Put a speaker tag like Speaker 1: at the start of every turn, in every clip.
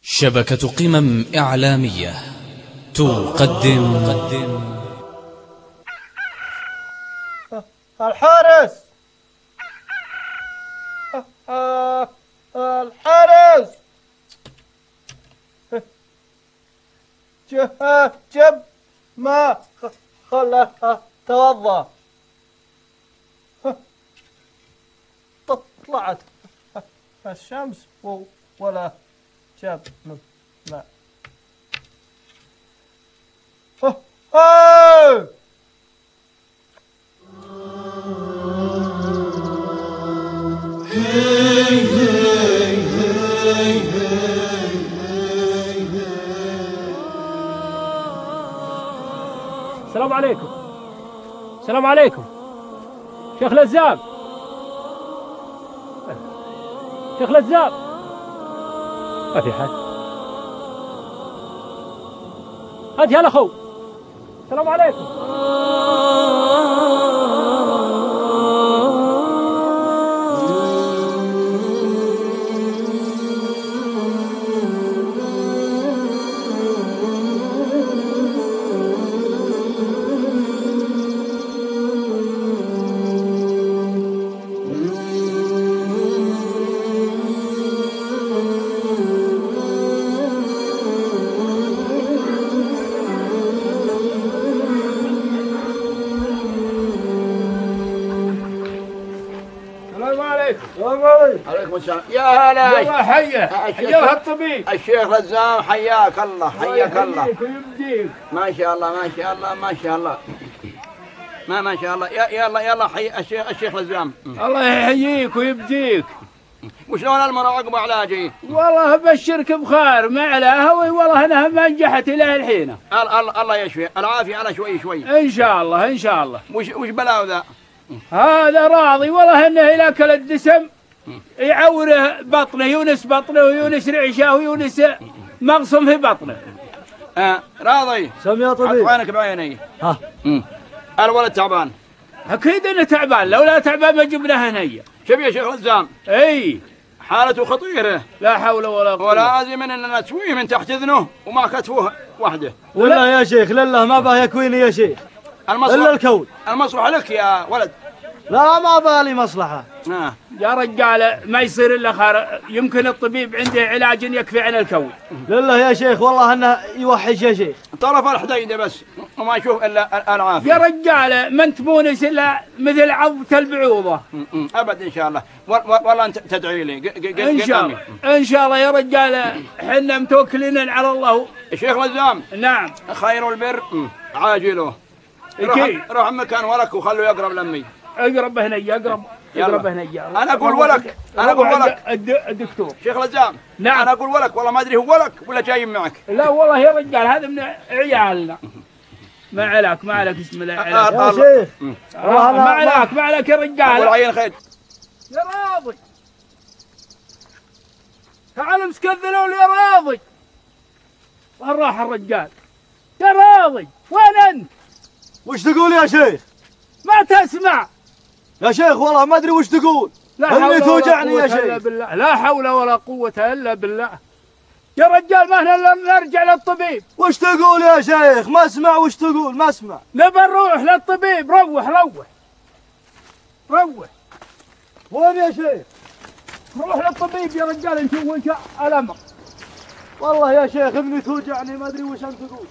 Speaker 1: شبكة قمم إعلامية تقدم
Speaker 2: الحارس الحارس جب ما خله توضأ. طلعت الشمس ولا جاب ماء.
Speaker 3: السلام عليكم. السلام عليكم شيخ لزام. شيخ لزام ما في حد. هات يا اخو. السلام عليكم.
Speaker 4: عليكم السلام. يا هلا
Speaker 3: يا حيه حياها الطبيب
Speaker 4: الشيخ لزام. حياك الله حياك الله.
Speaker 3: ويمديك.
Speaker 4: ما شاء الله ما شاء الله ما شاء الله ما شاء الله. يلا حي الشيخ لزام.
Speaker 3: الله يحييك ويبديك.
Speaker 4: وشلون المراقبة علاجي؟
Speaker 3: والله ابشرك بخير مع الهوي. والله انها ما نجحت الى الحين.
Speaker 4: الله يشفي العافية على شوي
Speaker 3: ان شاء الله ان شاء الله.
Speaker 4: وش بلاو ذا؟
Speaker 3: هذا راضي والله انه ياكل الدسم يعوره بطنه. يونس بطنه ويونس رعشه ويونس مغصم في بطنه.
Speaker 4: راضي
Speaker 2: سم يا طبيب.
Speaker 4: عينك بعيني.
Speaker 2: ها
Speaker 4: الولد تعبان.
Speaker 3: اكيد انه تعبان. لولا تعبان ما جبناه هنيه.
Speaker 4: شوف يا شيخ لزام.
Speaker 3: اي
Speaker 4: حالته خطيرة.
Speaker 3: لا حول ولا قوه.
Speaker 4: ولازم اننا نسويه من تحت اذنه وما كتفوه وحده.
Speaker 2: ولا يا شيخ لله ما باه يكويني يا شيخ إلا الكون.
Speaker 4: المصلحة لك يا ولد.
Speaker 2: لا ما بالي مصلحة.
Speaker 3: يا رجال ما يصير الا خير. يمكن الطبيب عنده علاج يكفي عن الكون.
Speaker 2: لله يا شيخ والله انه يوحش يا شيخ.
Speaker 4: طرف الحديدة بس وما يشوف الا العافية.
Speaker 3: يا رجال ما انت مونس الا مثل عضة البعوضة.
Speaker 4: ابد ان شاء الله. والله انت تدعي لي.
Speaker 3: ان شاء الله ان شاء الله يا رجال. احنا متوكلين على الله.
Speaker 4: الشيخ لزام.
Speaker 3: نعم.
Speaker 4: خير البر عاجله. روح مكان ولك وخلوا يقرب لمي.
Speaker 3: اقرب هنا اقرب هنا.
Speaker 4: انا اقول ولك. انا اقول ولك
Speaker 3: الدكتور
Speaker 4: شيخ لزام.
Speaker 3: نعم.
Speaker 4: انا اقول ولك والله ما ادري هو ولك ولا جاي معك.
Speaker 3: لا والله يا رجال هذا من عيالنا. ما عليك بسم الله عليك
Speaker 2: يا شيخ.
Speaker 3: ما عليك يا رجال.
Speaker 4: والعين خير.
Speaker 3: يا راضي تعال امسك الذلول يا راضي. وين راح الرجال؟ يا راضي وين انت؟
Speaker 2: وش تقول يا شيخ؟
Speaker 3: ما تسمع
Speaker 2: يا شيخ والله ما ادري وش تقول. اللي توجعني يا شيخ.
Speaker 3: لا حول ولا قوة الا بالله. يا رجال ما احنا الا نرجع للطبيب.
Speaker 2: وش تقول يا شيخ؟ ما اسمع وش تقول ما اسمع.
Speaker 3: نبى نروح للطبيب. روح
Speaker 2: وين يا شيخ؟
Speaker 3: نروح للطبيب يا رجال نشوف وش الامر.
Speaker 2: والله يا شيخ ابني توجعني ما ادري وش انت تقول.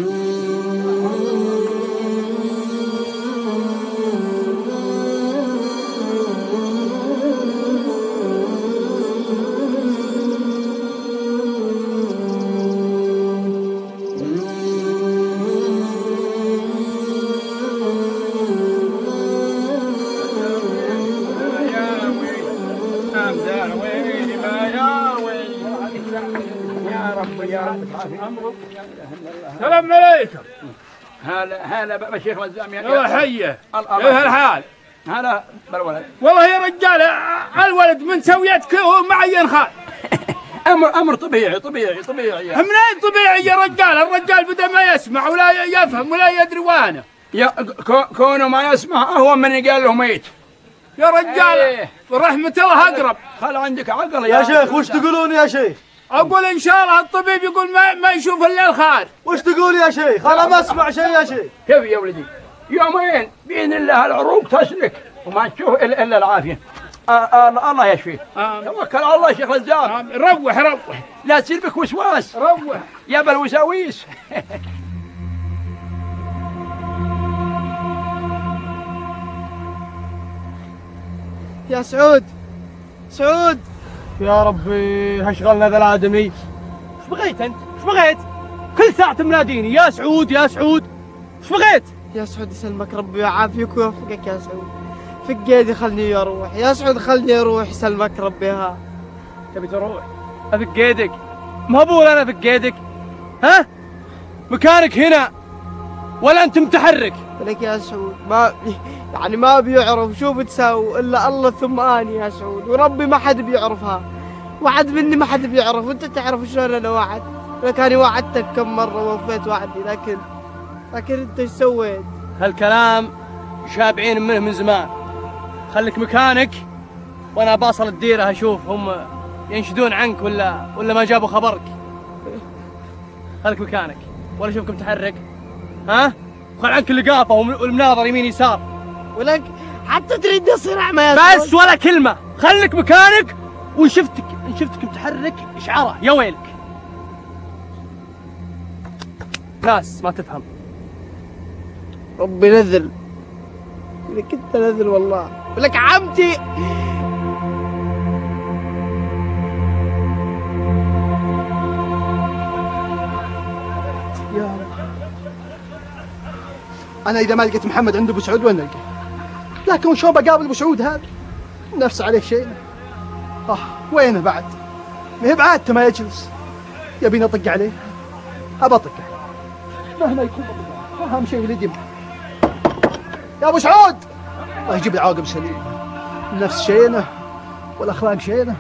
Speaker 3: السلام عليكم.
Speaker 4: هلا بالشيخ لزام.
Speaker 3: يا حيه كيف الحال؟
Speaker 4: هلا بالولد.
Speaker 3: والله يا رجال الولد من سويتك هو معين خال.
Speaker 4: امر طبيعي.
Speaker 3: منين طبيعي يا رجال؟ الرجال بدا ما يسمع ولا يفهم ولا يدري وانه.
Speaker 4: كونه ما يسمع هو من قال له ميت.
Speaker 3: يا رجال ورحمة الله اقرب.
Speaker 4: خل عندك عقل
Speaker 2: يا شيخ. وش تقولون يا شيخ؟
Speaker 3: اقول ان شاء الله الطبيب يقول ما يشوف الا الخير.
Speaker 2: وش تقول يا شيخ؟ انا ما اسمع شيء يا شيخ.
Speaker 4: كيف يا ولدي؟ يومين باذن الله العروق تسلك وما تشوف الا العافيه. الله يشفيك. توكل على الله يا شيخ لزام.
Speaker 3: روح
Speaker 4: لا تصير بك وسواس.
Speaker 3: روح
Speaker 4: يا بالوساويس.
Speaker 5: يا سعود سعود
Speaker 2: يا ربي هشغلنا ذا الادمي. ايش بغيت انت؟ ايش بغيت؟ كل ساعة تناديني يا سعود يا سعود. ايش بغيت؟
Speaker 5: يا سعود يسلمك ربي ويعافيك ويوفقك يا سعود. فك يدي خلني اروح يا سعود، خلني اروح يسلمك ربي. ها
Speaker 2: تبي تروح؟ افك يدك؟ ما بقول انا افك يدك. ها؟ مكانك هنا ولا انت متحرك؟
Speaker 5: لك يا سعود ما بيعرف شو بتساوي الا الله ثم اني يا سعود، وربي ما حد بيعرفها. وعد مني ما حد بيعرف، وانت تعرف شلون انا وعد. لك انا وعدتك كم مره ووفيت وعدي، لكن انت ايش سويت؟
Speaker 2: هالكلام شابعين منه من زمان. خليك مكانك وانا باصل الديره اشوف هم ينشدون عنك ولا ما جابوا خبرك. خليك مكانك ولا اشوفك متحرك. ها؟ خل عنك اللقافه والمناظر يمين يسار.
Speaker 5: ولك حتى تريد تصير اعمى يا
Speaker 2: بس ولا كلمه. خليك مكانك وان شفتك متحرك اشعره يا ويلك. ناس ما تفهم.
Speaker 5: ربي نذل لك انت نذل والله. ولك عمتي
Speaker 6: يا أنا إذا ما لقيت محمد عند أبو سعود وين ألقاه؟ لكن شلون بقابل أبو سعود هذا؟ نفس عليه شيء. وينه بعد؟ ما هي بعادته ما يجلس. يبيني أطق عليه؟ أبى أطق عليه مهما يكون بطق عليه. أهم شيء ولدي يا أبو سعود الله يجيب لي عواقب سليمة. نفس شينه والأخلاق شينه.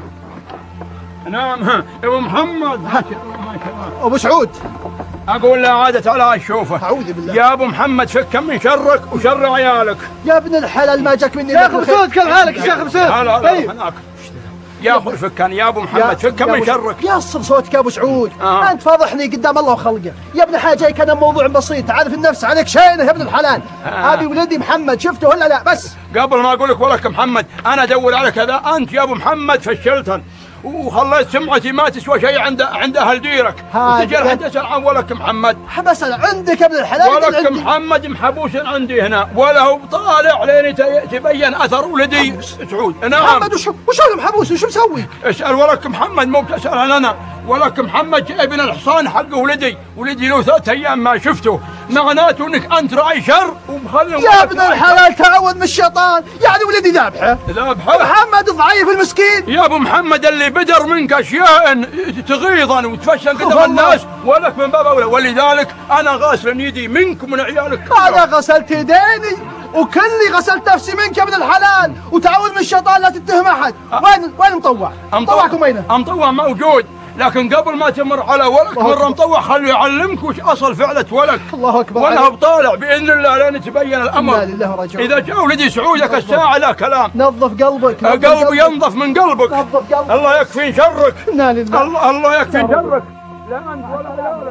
Speaker 4: نعم يا ابو محمد.
Speaker 6: أبو سعود
Speaker 4: اقول لا عادة على اشوفه.
Speaker 6: أعوذ بالله.
Speaker 4: يا ابو محمد فك من شرك وشر عيالك.
Speaker 6: يا ابن الحلال ما جاك مني.
Speaker 2: شيخ ابو سعود كيف حالك يا شيخ ابو سعود؟
Speaker 4: لا هناك يا اخوي فكان يا ابو محمد فك من شرك.
Speaker 6: يصب صوتك يا ابو سعود. انت فاضحني قدام الله وخلقه يا ابن الحلال. جاي كان موضوع بسيط. عارف النفس عليك شينه يا ابن الحلال. ابي ولدي محمد شفته ولا لا؟ بس
Speaker 4: قبل ما اقول لك ولك محمد انا ادور على كذا. انت يا ابو محمد فشلتن وخليت سمعتي ما تسوى شيء عند اهل ديرك. وتجي الحين تسال عن ولك محمد.
Speaker 6: بسال عندك يا ابن الحلال.
Speaker 4: ولك محمد محبوس عندي هنا ولا هو طالع لين تبين اثر ولدي سعود. نعم
Speaker 6: محمد وشو محبوس وشو مسوي؟
Speaker 4: اسال ولك محمد مو بتسال انا. ولك محمد جايب لنا الحصان حق ولدي له 3 أيام ما شفته. معناته انك انت راعي شر ومخلي
Speaker 6: يا ابن الحلال تعوذ من الشيطان. يعني ولدي ذابحه محمد ضعيف المسكين.
Speaker 4: يا ابو محمد اللي بدر منك اشياء تغيظا وتفشل قدام الناس ولك من باب اولى. ولذلك انا غاسل يدي منك ومن عيالك.
Speaker 6: انا غسلت يديني وكلي غسلت نفسي منك يا ابن الحلال. وتعوذ من الشيطان لا تتهم احد. وين مطوع؟ مطوعكم وينه؟
Speaker 4: مطوع موجود لكن قبل ما تمر على ولك مره مطوع خليه يعلمك وش اصل فعله ولك.
Speaker 6: الله اكبر.
Speaker 4: ولا هو بطالع باذن الله لين يتبين الامر.
Speaker 6: لا لله راجعون.
Speaker 4: اذا جاء ولدي سعودك الساعه لا كلام.
Speaker 6: نظف قلبك.
Speaker 4: قلبي ينظف من قلبك.
Speaker 6: نظف قلبك.
Speaker 4: الله يكفين شرك.
Speaker 6: لا لله.
Speaker 4: الله يكفين شرك. لا انت ولا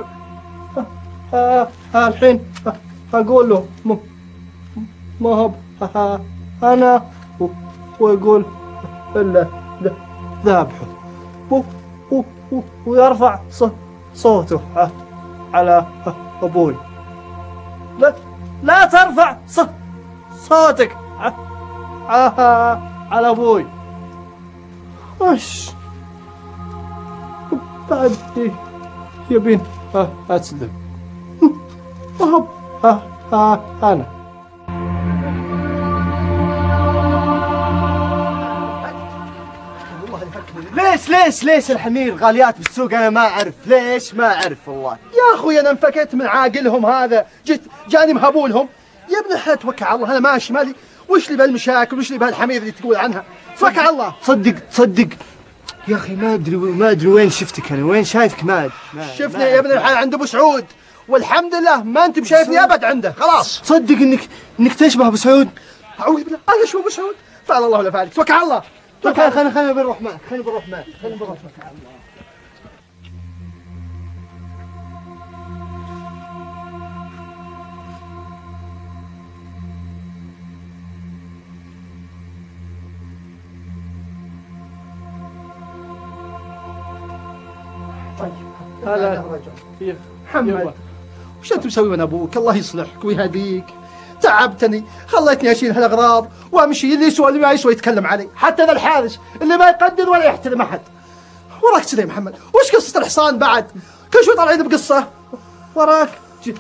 Speaker 4: عيالك.
Speaker 6: الحين اقول له ما هو انا ويقول الا ذابحه ويرفع صوته على ابوي. لا ترفع صوتك على ابوي. وش بعد يبين اسلم. انا ليش الحمير غاليات بالسوق؟ انا ما اعرف ليش. ما اعرف والله يا اخوي. انا انفكيت من عاقلهم هذا. جاني مهبولهم. يا ابن الحلال توكل على الله. انا ماشي مالي وش لي بهالمشاكل وش لي بهالحمير اللي تقول عنها. توكل على الله. تصدق يا اخي ما ادري وين شفتك انا. وين شايفك؟ ما ادري. شفني يا ابن الحلال عند ابو سعود والحمد لله ما انت بشايفني ابد عنده. خلاص تصدق انك تشبه ابو سعود. اعوذ بالله. انا اشبه ابو سعود؟ فعل الله ولا فعلك. توكل على الله. خلينا بنروح معك. طيب
Speaker 3: هلا
Speaker 6: محمد، وش انت مسوي من ابوك؟ الله يصلحك ويهديك. تعبتني، خليتني اشيل هالاغراض وامشي، اللي يسوى اللي ما يسوى يتكلم علي، حتى ذا الحارس اللي ما يقدر ولا يحترم احد. وراك كذا يا محمد، وش قصة الحصان بعد؟ كل شوي طالعين بقصة. وراك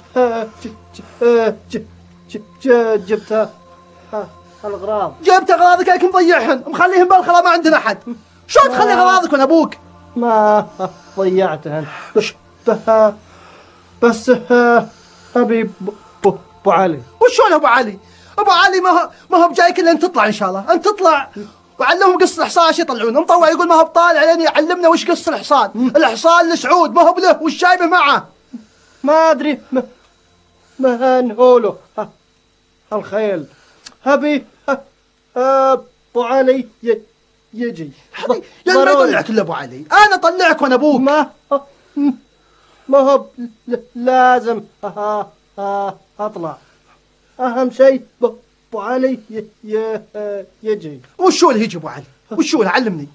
Speaker 5: جبت الأغراض.
Speaker 6: جبت اغراضك لكن مضيعهن، مخليهن بالخلا ما عندنا احد. شلون تخلي اغراضك من ابوك؟
Speaker 5: ما ضيعتهن، بس أبي أبو علي.
Speaker 6: وشلون ابو علي؟ ابو علي ما هو بجايك الا انت تطلع ان شاء الله، انت تطلع وعلمهم قصة الحصان ايش يطلعون. مطوع يقول ما هو بطالع لين يعلمنا وش قصة الحصان. الحصان لسعود ما هو بله، وش جايبه معه؟
Speaker 5: ما أدري ما نقوله الخيل. أبي أبو علي يجي.
Speaker 6: يا ما يطلعك الا ابو علي، انا اطلعك وانا ابوك.
Speaker 5: ما هو لازم أطلع. أهم شيء أبو علي يجي.
Speaker 6: وشو اللي يجي ابو علي؟ وشو اللي علمني؟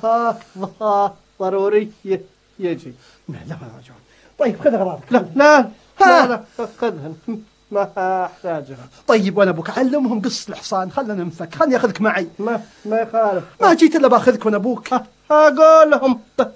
Speaker 5: ضروري يجي.
Speaker 6: لا ما رجعون. طيب خذ اغراضك.
Speaker 5: لا خذهن، ما أحتاجها.
Speaker 6: طيب وانا ابوك علمهم قصة الحصان، خلنا ننفك، خلني اخذك معي.
Speaker 5: ما يخالف.
Speaker 6: ما جيت الا باخذك وانا ابوك.
Speaker 5: أقول لهم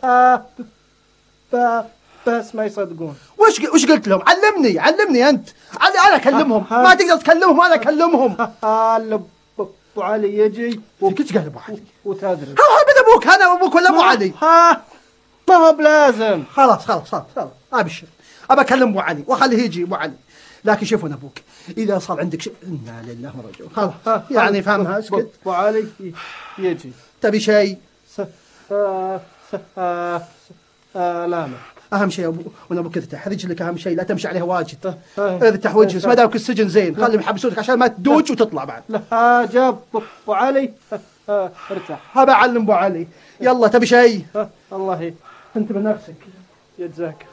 Speaker 5: بس ما يصدقون.
Speaker 6: وش قلت لهم؟ علمني انت. انا اكلمهم. ما تقدر تكلمهم وانا اكلمهم.
Speaker 5: ابو علي يجي.
Speaker 6: كيف قال ابو علي؟
Speaker 5: وتدري
Speaker 6: من ابوك؟ انا ابوك ولا ابو علي؟
Speaker 5: ما هو بلازم.
Speaker 6: خلاص ابشر. ابى اكلم ابو علي واخليه يجي ابو علي. لكن شوف ابوك، اذا صار عندك شيء انا لله ورجوله. خلاص يعني فهمها. اسكت.
Speaker 5: ابو علي يجي.
Speaker 6: تبي شيء؟
Speaker 5: لا
Speaker 6: اهم شيء وانا ابوك ترتاح رجلك، اهم شيء لا تمشي عليها واجد. ارتاح وجهك، ما دامك السجن زين، خليهم يحبسونك عشان ما تدوج وتطلع بعد.
Speaker 5: لا جاب ابو علي ارتاح.
Speaker 6: هبا اعلم ابو علي. يلا تبي شيء؟
Speaker 5: الله
Speaker 6: انت بنفسك.
Speaker 5: يجزاك.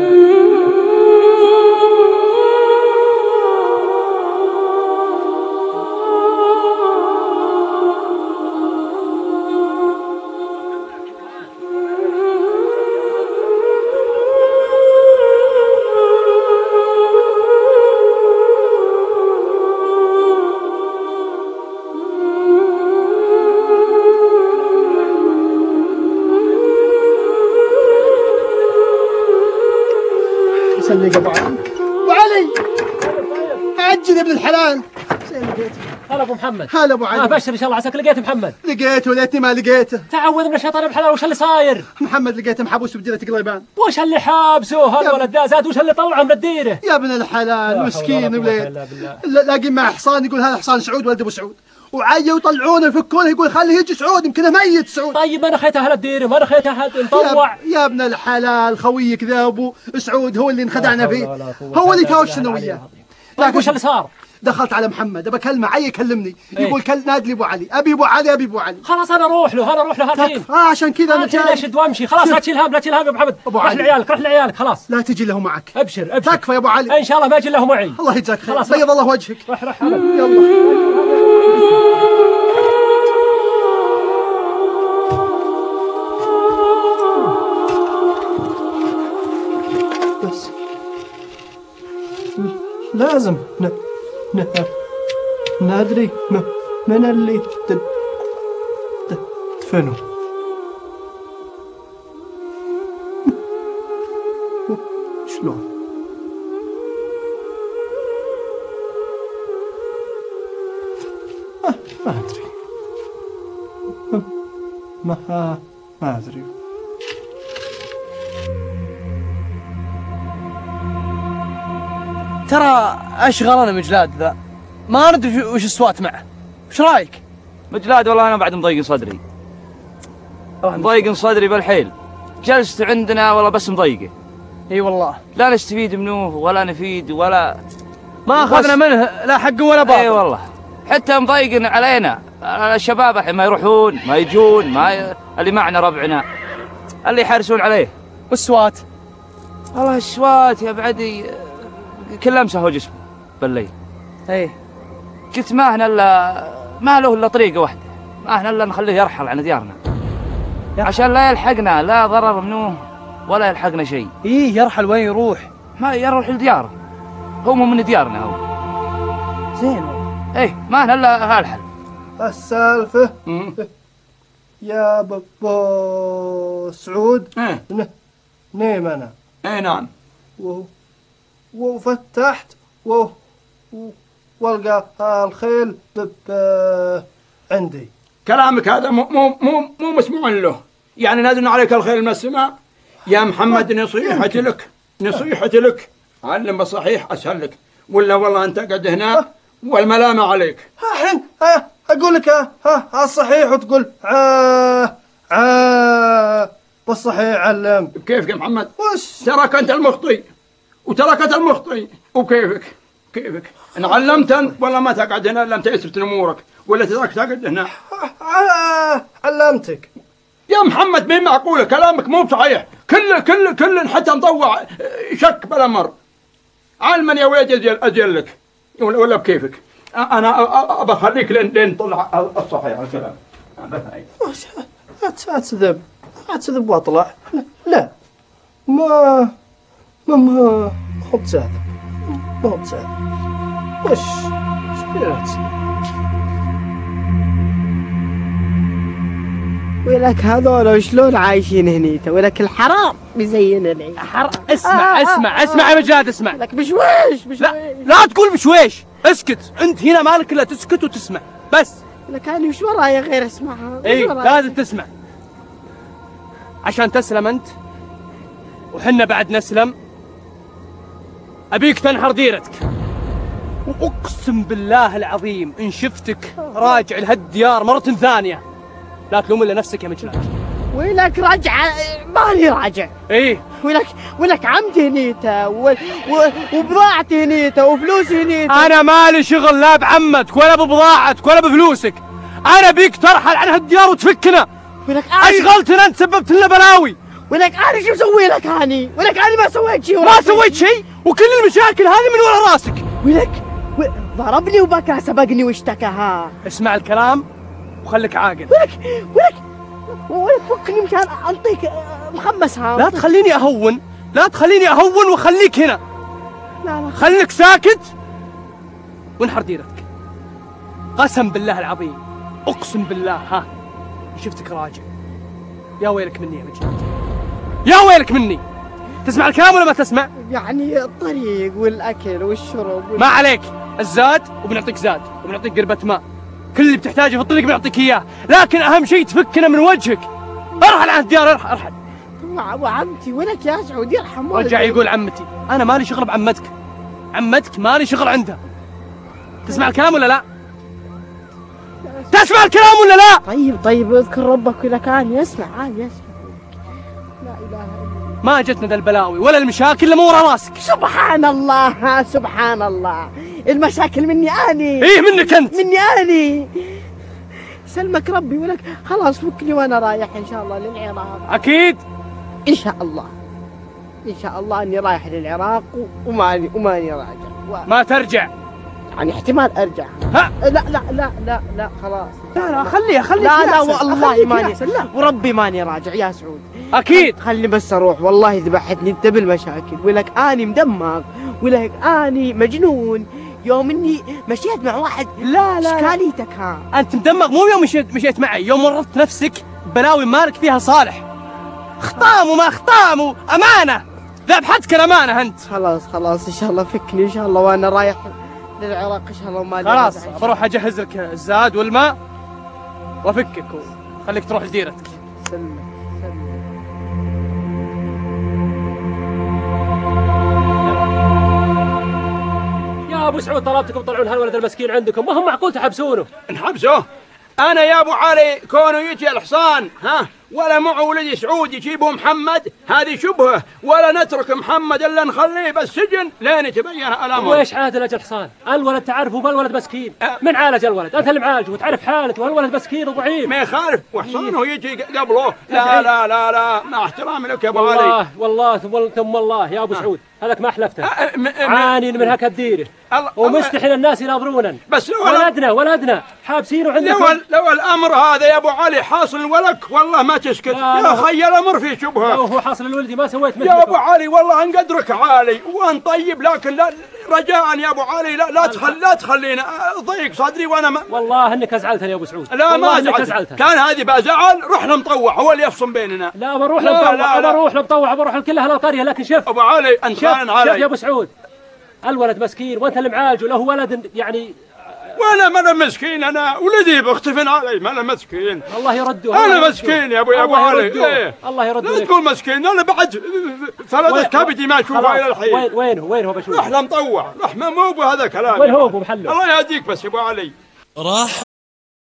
Speaker 6: سليق ابو علي. عجل يا ابن الحلال.
Speaker 7: هلا ابو محمد.
Speaker 6: هلا ابو علي.
Speaker 7: بشر ان شاء الله عساك لقيت محمد.
Speaker 6: لقيته وليتني ما لقيته.
Speaker 7: تعوذ من الشيطان ابن الحلال. وش اللي صاير؟
Speaker 6: محمد لقيته محبوس بجرة قليبان.
Speaker 7: وش اللي حابسه هالولد ذا زاد؟ وش اللي طلعه من الديره؟
Speaker 6: يا ابن الحلال مسكين وليد، لاقي مع حصان يقول هذا حصان سعود ولد ابو سعود، وعيوا يطلعونه يفكونه يقول خليه يجي سعود يمكنه ميت سعود.
Speaker 7: طيب ما نخيت اهل الديره، ما نخيت احد نطوع.
Speaker 6: يا ابن الحلال خويك ذا ابو سعود هو اللي انخدعنا فيه، هو اللي تهاوشنا وياه.
Speaker 7: لكن وش اللي صار؟
Speaker 6: دخلت على محمد ابى اكلمه، عي يكلمني يقول نادي ابو علي، ابي ابو علي ابي ابو علي.
Speaker 7: خلاص انا اروح له هالحين.
Speaker 6: عشان كذا انا
Speaker 7: جاي اشد وامشي. خلاص لا تشيل هم يا ابو محمد. روح لعيالك خلاص.
Speaker 6: لا تجي له معك.
Speaker 7: ابشر
Speaker 6: تكفى يا ابو علي.
Speaker 7: ان شاء الله ما اجي له معي.
Speaker 6: الله يجزاك خير. بيض الله وجهك.
Speaker 7: روح
Speaker 6: يلا.
Speaker 5: بس لازم ندري من اللي دفنوا.
Speaker 6: شلون؟
Speaker 5: ما أدري. ما أدري.
Speaker 2: ترى اشغلنا مجلاد ذا، ما ندري وش السوات معه. وش رايك؟
Speaker 8: مجلاد والله انا بعد مضيق صدري. مضيق صدري بالحيل. جلست عندنا والله بس مضيقه.
Speaker 2: اي والله
Speaker 8: لا نستفيد منه ولا نفيد ولا
Speaker 2: ما اخذنا منه لا حق ولا باطل.
Speaker 8: اي والله حتى مضيقين علينا الشباب الحين ما يروحون ما يجون اللي معنا ربعنا اللي يحرسون عليه.
Speaker 2: والسوات
Speaker 8: والله السوات يا بعدي كل لمسه هو جسمه بالليل.
Speaker 2: ايه
Speaker 8: قلت ما له الا طريقه واحده، ما احنا الا نخليه يرحل عن ديارنا عشان لا يلحقنا لا ضرر منه ولا يلحقنا شيء.
Speaker 2: إيه يرحل وين يروح؟
Speaker 8: ما يروح لدياره، هو مو من ديارنا هو.
Speaker 2: زين.
Speaker 8: إيه ما لنا إلا هالحل.
Speaker 6: السالفة يا بابا سعود. نيم أنا.
Speaker 4: اي نعم.
Speaker 6: وفتحت والقى الخيل عندي.
Speaker 4: كلامك هذا مو مسموع له، يعني نازل عليك الخيل من السماء. يا محمد نصيحتي لك علم الصحيح اسهل لك، ولا والله انت قاعد هنا والملامه عليك.
Speaker 6: الحين اقول لك الصحيح وتقول والصحيح علم.
Speaker 4: بكيفك يا محمد؟ تراك انت المخطئ وتراك انت المخطئ، وكيفك ان علمت ولا ما تقعد هنا الا انت يسرت امورك، ولا تراك تقعد هنا.
Speaker 6: علمتك
Speaker 4: يا محمد، ما معقوله كلامك مو صحيح. كل حتى نطوع شك بلا مر. علما يا ولد اجل لك ولا بكيفك. انا بخليك لين تطلع الصحيح الكلام.
Speaker 6: أتذب واطلع. لا ما هو بسهل، ما هو بسهل. وش
Speaker 5: ولك هذول شلون عايشين هنيته، ولك الحرام بيزين العيش.
Speaker 2: اسمع يا مجاد، اسمع.
Speaker 5: لك بشويش.
Speaker 2: لا تقول بشويش، اسكت. انت هنا مالك الا تسكت وتسمع بس.
Speaker 5: لك انا وش ورايا غير اسمعها؟
Speaker 2: اي لازم تسمع عشان تسلم انت وحنا بعد نسلم. ابيك تنحر ديرتك، واقسم بالله العظيم ان شفتك راجع لهالديار مرة ثانية لا تلوم الا نفسك يا مجلاد.
Speaker 5: ولك رجعة ماني راجع.
Speaker 2: ايه
Speaker 5: ولك عمتي هنيته وبضاعتي هنيته وفلوسي هنيته.
Speaker 2: انا مالي شغل لا بعمتك ولا ببضاعتك ولا بفلوسك. انا بيك ترحل عن هالديار وتفكنا.
Speaker 5: ولك
Speaker 2: اشغلتنا انت، سببت لنا بلاوي.
Speaker 5: ولك انا شو مسوي لك هاني؟ ولك انا ما سويت شيء.
Speaker 2: ما سويت شيء، وكل المشاكل هذه من ورا راسك.
Speaker 5: ولك ضربني وبكى سبقني واشتكى.
Speaker 2: اسمع الكلام وخليك عاقل.
Speaker 5: ولك فكني مشان انطيك مخمس ها.
Speaker 2: لا تخليني اهون وخليك هنا.
Speaker 5: لا
Speaker 2: خليك ساكت وانحر ديرتك. قسم بالله العظيم، اقسم بالله شفتك راجع. يا ويلك مني يا مجنون، يا ويلك مني. تسمع الكلام ولا ما تسمع؟
Speaker 5: يعني الطريق والاكل والشرب
Speaker 2: ما عليك. الزاد وبنعطيك زاد وبنعطيك قربة ماء، كل اللي بتحتاجه في الطريق بنعطيك اياه، لكن اهم شيء تفكنا من وجهك. ارحل عن الديار، ارحل.
Speaker 5: وعمتي ولك يا سعود يرحم والديك.
Speaker 2: رجع يقول عمتي. انا مالي شغل بعمتك مالي شغل عندها. تسمع الكلام ولا لا؟ تسمع الكلام ولا لا؟
Speaker 5: طيب اذكر ربك ولك اني اسمع. لا اله الا الله.
Speaker 2: ما جتنا ذا البلاوي ولا المشاكل اللي مو ورا راسك.
Speaker 5: سبحان الله، المشاكل مني اني.
Speaker 2: ايه منك انت.
Speaker 5: مني اني. سلمك ربي. ولك خلاص فكني وانا رايح ان شاء الله للعراق.
Speaker 2: اكيد
Speaker 5: ان شاء الله اني رايح للعراق وماني راجع.
Speaker 2: ما ترجع؟
Speaker 5: يعني احتمال ارجع. لا خلاص.
Speaker 2: لا خليها.
Speaker 5: لا والله ماني، وربي ماني راجع يا سعود.
Speaker 2: اكيد.
Speaker 5: خلي بس اروح، والله ذبحتني انت بالمشاكل. ولك اني مدمر، ولك اني مجنون. يوم اني مشيت مع واحد. لا اشكاليتك
Speaker 2: انت مدمغ. مو يوم مشيت معي، يوم ورطت نفسك بلاوي مالك فيها صالح. خطام وما خطام وامانه، ذبحتك الامانه انت.
Speaker 5: خلاص ان شاء الله فكني ان شاء الله وانا رايح للعراق ان شاء الله. ما
Speaker 2: خلاص بروح اجهز لك الزاد والماء وافكك وخليك تروح لديرتك.
Speaker 5: سلم.
Speaker 7: يا ابو سعود طلبتكم تطلعون هالولد المسكين عندكم، ما هم معقول تحبسونه.
Speaker 4: نحبسه؟ انا يا ابو علي كونه يجي الحصان ولا معه ولدي سعود يجيبه محمد، هذه شبهه. ولا نترك محمد الا نخليه بالسجن لين يتبين الامر.
Speaker 7: ويش عادل اجل حصان؟ الولد تعرفه بالولد مسكين. من عالج الولد؟ انت اللي معالجه وتعرف حالته، والولد مسكين وضعيف.
Speaker 4: ما يخالف، وحصانه يجي قبله. لا مع احترامي لك يا ابو علي.
Speaker 7: والله ثم والله يا ابو سعود، هذاك ما حلفته عاني من هكا تديره ومستحيل الناس يناظرونا
Speaker 4: بس
Speaker 7: ولدنا حابسينه عندكم.
Speaker 4: لو الامر هذا يا ابو علي حاصل ولك والله ما تسكت يا خي الامر فيه شبهه.
Speaker 7: لو هو حاصل الولدي ما سويت مثلكم
Speaker 4: يا ابو علي والله ان قدرك عالي وان طيب، لكن لا رجاء يا ابو علي لا تخلينا ضيق صدري وانا ما
Speaker 7: والله انك ازعلتني يا ابو سعود.
Speaker 4: لا ما ازعلت، كان هذه بزعل روح لمطوع هو اللي يفصل بيننا.
Speaker 7: لا بروح لمطوع بروح لكل اهل القريه. لكن شوف
Speaker 4: ابو علي انت خاين علي.
Speaker 7: شوف يا ابو سعود الولد مسكين وانت اللي معالجه له ولد يعني.
Speaker 4: وانا ما انا مسكين، انا ولدي بيختفن علي ما انا مسكين.
Speaker 7: الله يرده.
Speaker 4: انا مسكين يا ابو علي.
Speaker 7: إيه؟ الله يرده.
Speaker 4: لا تقول مسكين، انا بعد ثلاثة كبدي ما اشوفه الى الحين.
Speaker 7: وين هو بشوف؟
Speaker 4: روح لمطوع روح، مو بهذا كلام.
Speaker 7: وين هو ابو محله؟
Speaker 4: الله يهديك بس يا ابو علي.
Speaker 1: راح